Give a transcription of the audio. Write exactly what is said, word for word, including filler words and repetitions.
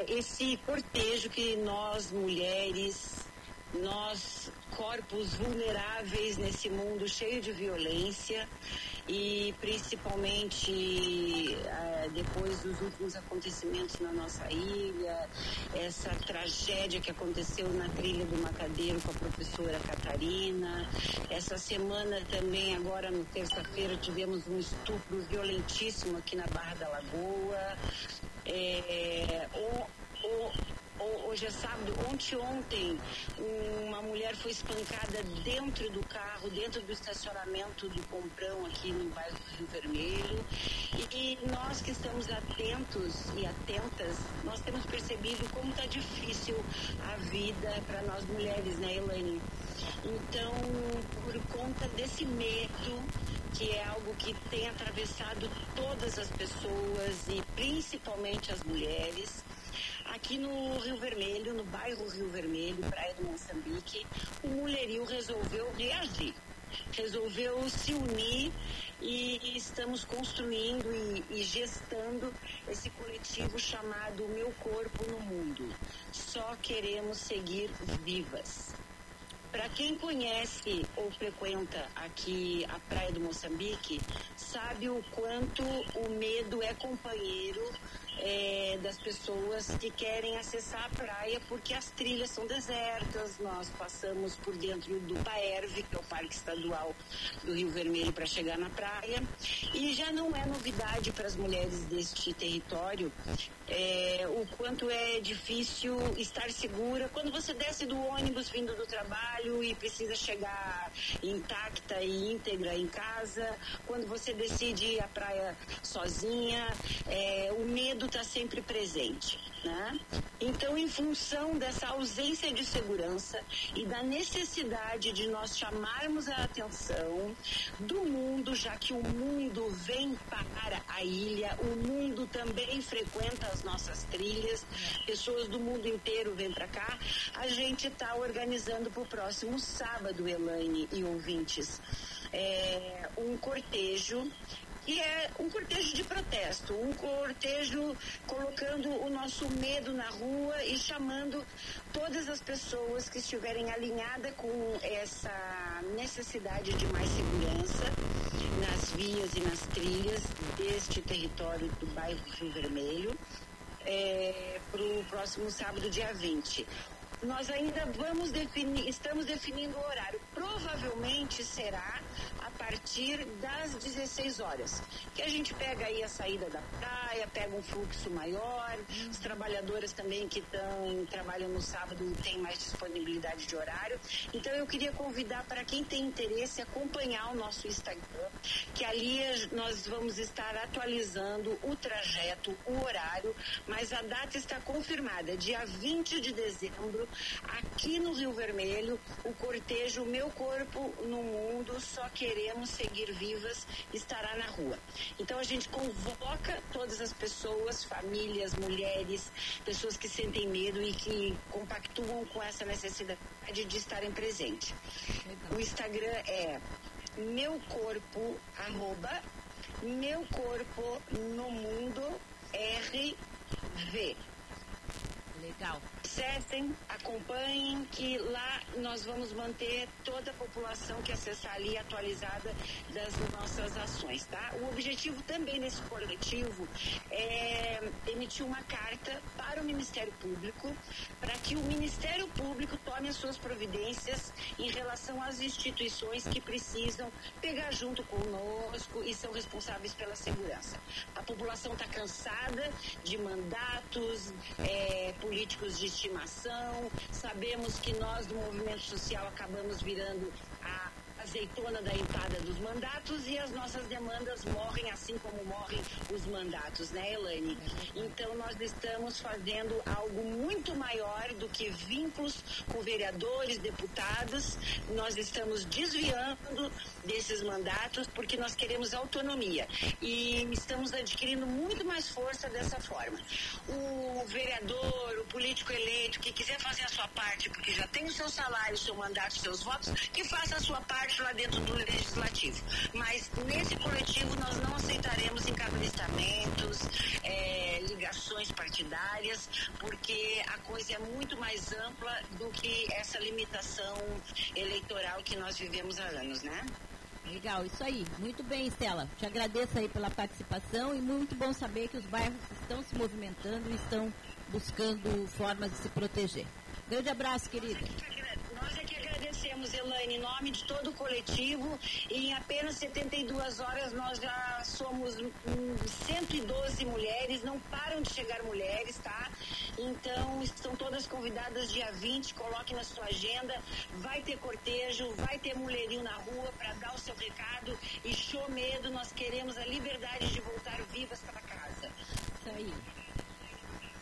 esse cortejo que nós mulheres, nós corpos vulneráveis nesse mundo cheio de violência e principalmente eh, depois dos últimos acontecimentos na nossa ilha, essa tragédia que aconteceu na trilha do Macadeiro com a professora Catarina. Essa semana também, agora na terça-feira, tivemos um estupro violentíssimo aqui na Barra da Lagoa. É, o, o, Hoje é sábado, ontem, ontem, uma mulher foi espancada dentro do carro, dentro do estacionamento do Comprão aqui no bairro do Rio Vermelho. E, e nós que estamos atentos e atentas, nós temos percebido como está difícil a vida para nós mulheres, né, Elaine? Então, por conta desse medo, que é algo que tem atravessado todas as pessoas e principalmente as mulheres, aqui no Rio Vermelho, no bairro Rio Vermelho, Praia do Moçambique, o mulherio resolveu reagir, resolveu se unir e estamos construindo e, e gestando esse coletivo chamado Meu Corpo no Mundo. Só queremos seguir vivas. Para quem conhece ou frequenta aqui a Praia do Moçambique, sabe o quanto o medo é companheiro É, das pessoas que querem acessar a praia porque as trilhas são desertas. Nós passamos por dentro do PAERV, que é o Parque Estadual do Rio Vermelho, para chegar na praia, e já não é novidade para as mulheres deste território é, o quanto é difícil estar segura quando você desce do ônibus vindo do trabalho e precisa chegar intacta e íntegra em casa, quando você decide ir à praia sozinha, é, o medo está sempre presente, né? Então, em função dessa ausência de segurança e da necessidade de nós chamarmos a atenção do mundo, já que o mundo vem para a ilha, o mundo também frequenta as nossas trilhas, pessoas do mundo inteiro vêm para cá, a gente está organizando para o próximo sábado, Elaine e ouvintes, é, um cortejo, que é um cortejo de protesto, um cortejo colocando o nosso medo na rua e chamando todas as pessoas que estiverem alinhadas com essa necessidade de mais segurança nas vias e nas trilhas deste território do bairro Rio Vermelho, é, para o próximo sábado, dia vinte. Nós ainda vamos definir, estamos definindo o horário. Provavelmente será a partir das dezesseis horas, que a gente pega aí a saída da praia, pega um fluxo maior, as trabalhadoras também que tão, trabalham no sábado têm mais disponibilidade de horário. Então eu queria convidar para quem tem interesse acompanhar o nosso Instagram, que ali nós vamos estar atualizando o trajeto, o horário, mas a data está confirmada, dia vinte de dezembro, aqui no Rio Vermelho, o cortejo Meu Corpo no Mundo, Só Queremos Seguir Vivas, estará na rua. Então a gente convoca todas as pessoas, famílias, mulheres, pessoas que sentem medo e que compactuam com essa necessidade de estarem presentes. O Instagram é meu corpo, arroba, meu corpo no mundo, R V. Legal. Acessem, acompanhem, que lá nós vamos manter toda a população que acessar ali atualizada das nossas ações, tá? O objetivo também nesse coletivo é emitir uma carta para o Ministério Público, para que o Ministério Público tome as suas providências em relação às instituições que precisam pegar junto conosco e são responsáveis pela segurança. A população está cansada de mandatos é, políticos de estimação, sabemos que nós do movimento social acabamos virando a azeitona da empada dos mandatos e as nossas demandas morrem assim como morrem os mandatos, né, Elaine? Então nós estamos fazendo algo muito maior do que vínculos com vereadores, deputados, nós estamos desviando desses mandatos porque nós queremos autonomia e estamos adquirindo muito mais força dessa forma. O vereador, o político eleito que quiser fazer a sua parte, porque já tem o seu salário, o seu mandato, os seus votos, que faça a sua parte lá dentro do legislativo. Mas nesse coletivo nós não aceitaremos encabrestamentos, é, liga, filiações partidárias, porque a coisa é muito mais ampla do que essa limitação eleitoral que nós vivemos há anos, né? Legal, isso aí. Muito bem, Estela. Te agradeço aí pela participação e muito bom saber que os bairros estão se movimentando e estão buscando formas de se proteger. Grande abraço, querida. Nós é que agradecemos, Elaine, em nome de todo o coletivo, e em apenas setenta e duas horas nós já somos hum, cento e doze mulheres, não param de chegar mulheres, tá? Então, estão todas convidadas dia vinte, coloque na sua agenda, vai ter cortejo, vai ter mulherinho na rua para dar o seu recado, e show medo, nós queremos a liberdade de voltar vivas para casa. Isso aí.